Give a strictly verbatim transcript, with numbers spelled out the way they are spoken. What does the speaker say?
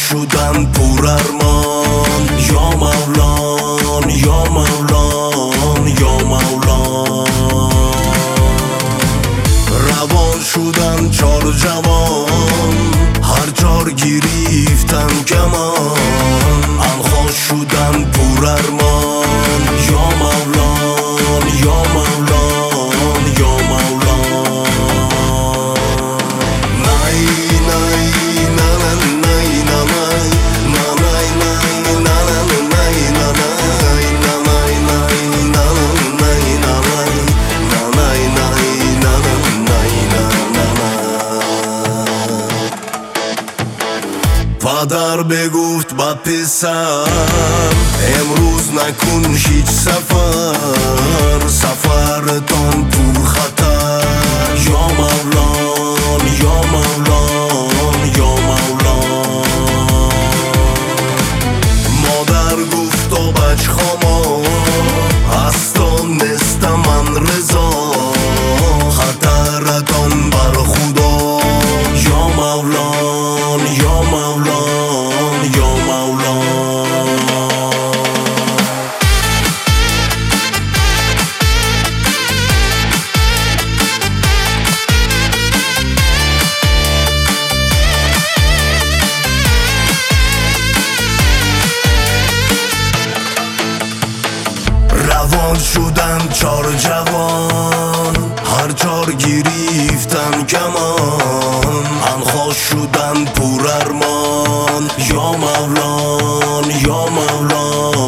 شدن پر ارمان. یا مولان یا مولان یا مولان. روان شدن چار جوان، هر چار گریفتن کمان. انخوا شدن پر ارمان. یا مولان یا مولان یا مولان. نای نای نای نای نای نای نای نای پدر بگفت با پسر امروز نکن هیچ سفر، سفرتان پر خطر. یا مولان یا مولان یا مولان. مادر گفت و بچ خاما هستان نستم من رضا، خطرتان بر خدا. یا مولان یا مولان یا مولان. روان شدن چار جوان، هر چار گریفتن کمان. انخوا شدن پر ارمان. یا مولان یا مولان